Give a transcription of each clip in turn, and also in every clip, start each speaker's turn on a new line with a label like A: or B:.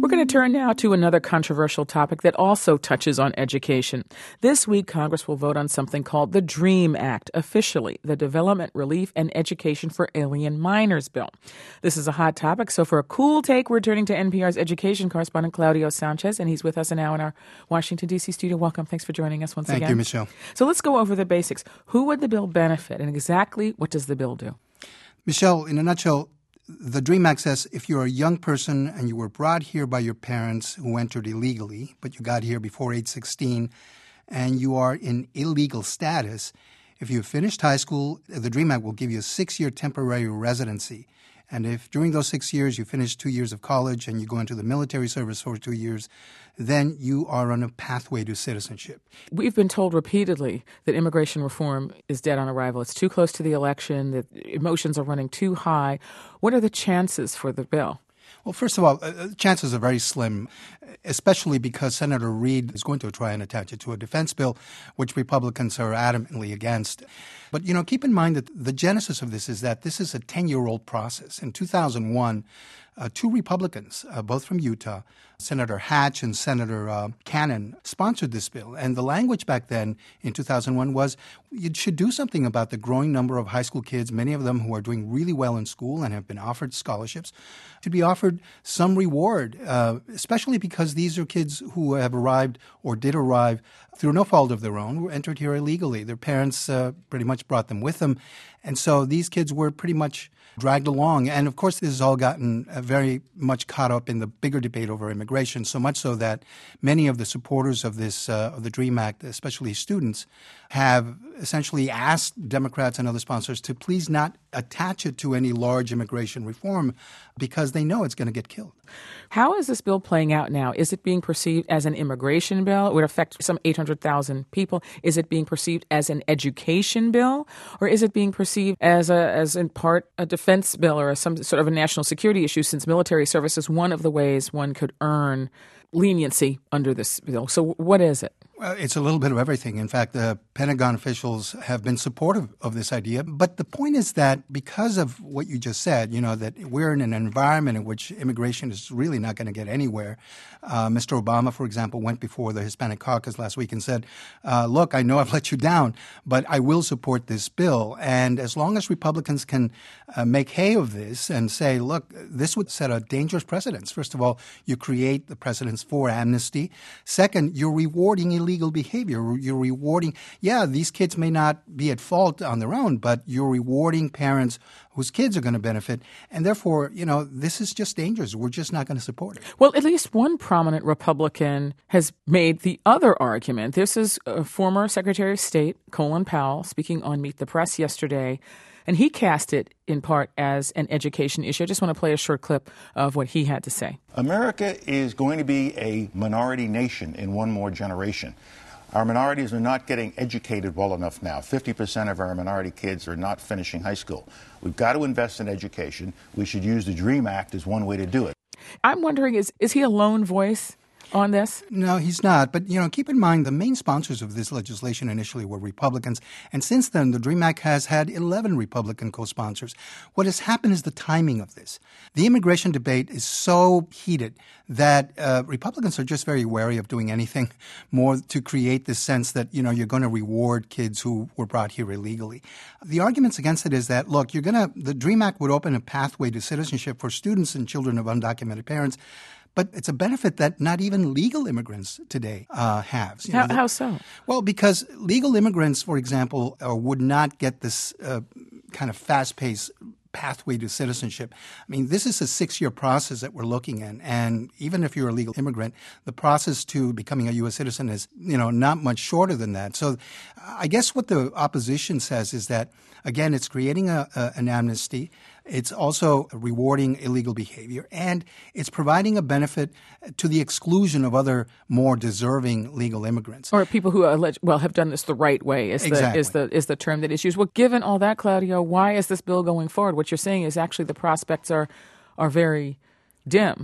A: We're going to turn now to another controversial topic that also touches on education. This week, Congress will vote on something called the DREAM Act, officially the Development, Relief, and Education for Alien Minors Bill. This is a hot topic, so for a cool take, we're turning to NPR's education correspondent Claudio Sanchez, and he's with us now in our Washington, D.C. studio. Welcome. Thanks for joining us once again.
B: Thank you, Michelle.
A: So let's go over the basics. Who would the bill benefit, and exactly what does the bill do?
B: Michelle, in a nutshell, the DREAM Act says if you're a young person and you were brought here by your parents who entered illegally, but you got here before age 16, and you are in illegal status, if you finished high school, the DREAM Act will give you a 6-year temporary residency. And if during those 6 years you finish 2 years of college and you go into the military service for 2 years, then you are on a pathway to citizenship.
A: We've been told repeatedly that immigration reform is dead on arrival. It's too close to the election, that emotions are running too high. What are the chances for the bill?
B: Well, first of all, chances are very slim, especially because Senator Reid is going to try and attach it to a defense bill, which Republicans are adamantly against. But, keep in mind that the genesis of this is that this is a 10-year-old process. In 2001, two Republicans, both from Utah, Senator Hatch and Senator Cannon, sponsored this bill. And the language back then in 2001 was you should do something about the growing number of high school kids, many of them who are doing really well in school and have been offered scholarships, to be offered some reward, especially because these are kids who have arrived or did arrive through no fault of their own, were entered here illegally. Their parents pretty much brought them with them. And so these kids were pretty much dragged along. And, of course, this has all gotten very much caught up in the bigger debate over immigration, so much so that many of the supporters of this, of the DREAM Act, especially students, have essentially asked Democrats and other sponsors to please not attach it to any large immigration reform because they know it's going to get killed.
A: How is this bill playing out now? Is it being perceived as an immigration bill? It would affect some 800,000 people. Is it being perceived as an education bill? Or is it being perceived as in part a defense bill or some sort of a national security issue, since military service is one of the ways one could earn leniency under this bill? So what is it?
B: Well, it's a little bit of everything. In fact, the Pentagon officials have been supportive of this idea. But the point is that because of what you just said, that we're in an environment in which immigration is really not going to get anywhere. Mr. Obama, for example, went before the Hispanic Caucus last week and said, look, I know I've let you down, but I will support this bill. And as long as Republicans can make hay of this and say, look, this would set a dangerous precedent. First of all, you create the precedents for amnesty. Second, you're rewarding illegal behavior. You're rewarding, these kids may not be at fault on their own, but you're rewarding parents whose kids are going to benefit. And therefore, this is just dangerous. We're just not going to support it.
A: Well, at least one prominent Republican has made the other argument. This is former Secretary of State Colin Powell speaking on Meet the Press yesterday. And he cast it in part as an education issue. I just want to play a short clip of what he had to say.
C: America is going to be a minority nation in one more generation. Our minorities are not getting educated well enough now. 50% of our minority kids are not finishing high school. We've got to invest in education. We should use the DREAM Act as one way to do it.
A: I'm wondering, is he a lone voice on this?
B: No, he's not. But, keep in mind the main sponsors of this legislation initially were Republicans. And since then, the DREAM Act has had 11 Republican co-sponsors. What has happened is the timing of this. The immigration debate is so heated that Republicans are just very wary of doing anything more to create this sense that, you're going to reward kids who were brought here illegally. The arguments against it is that, look, the DREAM Act would open a pathway to citizenship for students and children of undocumented parents. But it's a benefit that not even legal immigrants today have.
A: How so?
B: Well, because legal immigrants, for example, would not get this kind of fast-paced pathway to citizenship. I mean, this is a 6-year process that we're looking at. And even if you're a legal immigrant, the process to becoming a U.S. citizen is, not much shorter than that. So I guess what the opposition says is that, again, it's creating an amnesty. It's also rewarding illegal behavior, and it's providing a benefit to the exclusion of other more deserving legal immigrants.
A: Or people who have done this the right way is the term that is used. Well, given all that, Claudio, why is this bill going forward? What you're saying is actually the prospects are very dim.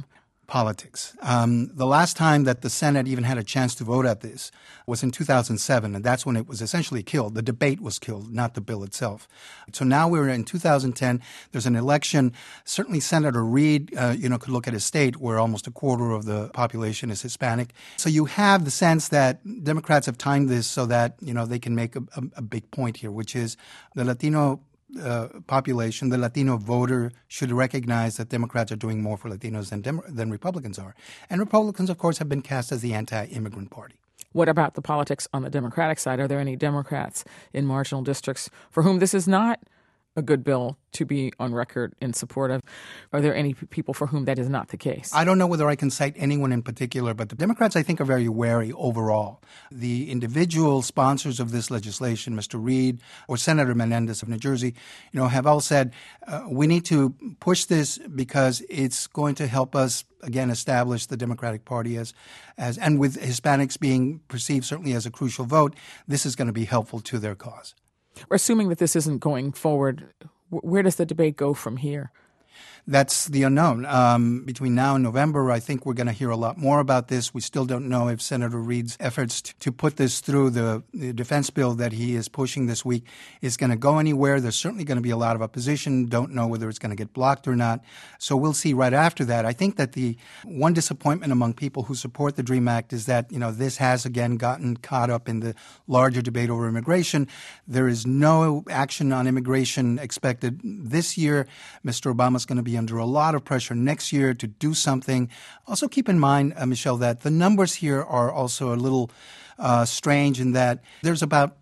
B: politics. The last time that the Senate even had a chance to vote at this was in 2007, and that's when it was essentially killed. The debate was killed, not the bill itself. So now we're in 2010. There's an election. Certainly Senator Reid, could look at his state where almost a quarter of the population is Hispanic. So you have the sense that Democrats have timed this so that, they can make a big point here, which is the Latino population, the Latino voter should recognize that Democrats are doing more for Latinos than Republicans are. And Republicans, of course, have been cast as the anti-immigrant party.
A: What about the politics on the Democratic side? Are there any Democrats in marginal districts for whom this is not a good bill to be on record in support of? Are there any people for whom that is not the case?
B: I don't know whether I can cite anyone in particular, but the Democrats, I think, are very wary overall. The individual sponsors of this legislation, Mr. Reid or Senator Menendez of New Jersey, have all said, we need to push this because it's going to help us, again, establish the Democratic Party as and with Hispanics being perceived certainly as a crucial vote, this is going to be helpful to their cause.
A: We're assuming that this isn't going forward. Where does the debate go from here?
B: That's the unknown. Between now and November, I think we're going to hear a lot more about this. We still don't know if Senator Reid's efforts to put this through the defense bill that he is pushing this week is going to go anywhere. There's certainly going to be a lot of opposition. Don't know whether it's going to get blocked or not. So we'll see right after that. I think that the one disappointment among people who support the DREAM Act is that, this has again gotten caught up in the larger debate over immigration. There is no action on immigration expected this year. Mr. Obama's going to be under a lot of pressure next year to do something. Also keep in mind, Michelle, that the numbers here are also a little strange in that there's about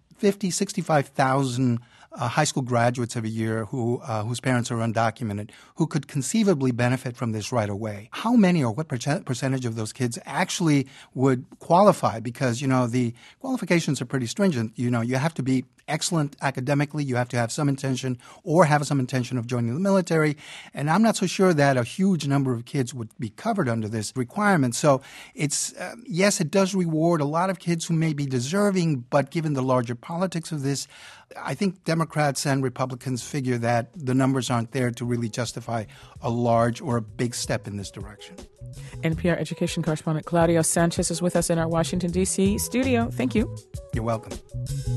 B: 65,000 high school graduates every year whose parents are undocumented, who could conceivably benefit from this right away. How many or what percentage of those kids actually would qualify? Because, the qualifications are pretty stringent. You have to be excellent academically. You have to have some intention or have some intention of joining the military. And I'm not so sure that a huge number of kids would be covered under this requirement. So it's, yes, it does reward a lot of kids who may be deserving, but given the larger politics of this, I think Democrats and Republicans figure that the numbers aren't there to really justify a large or a big step in this direction.
A: NPR education correspondent Claudio Sanchez is with us in our Washington, D.C. studio. Thank you.
B: You're welcome.